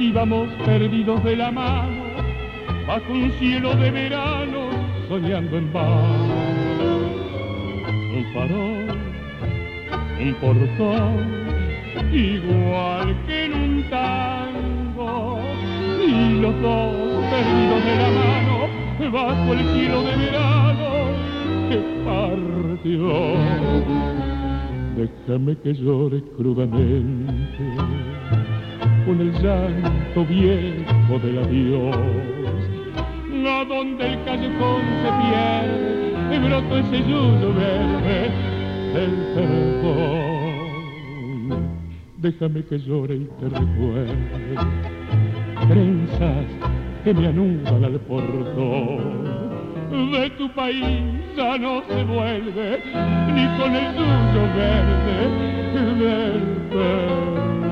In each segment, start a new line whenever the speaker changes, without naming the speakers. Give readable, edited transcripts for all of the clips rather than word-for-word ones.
íbamos perdidos de la mano, bajo un cielo de verano, soñando en vano. Un farol, un portón, igual que en un tango, y los dos perdidos de la mano, bajo el cielo de verano que partió. Déjame que llore crudamente con el llanto viejo del adiós, a donde el callejón se pierde, brotó ese yuyo verde del perdón. Déjame que llore y te recuerde trenzas que me anudan al portón. De tu país ya no se vuelve, ni con el tuyo verde del perdón.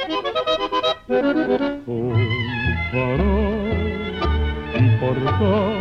Un farol, un portón,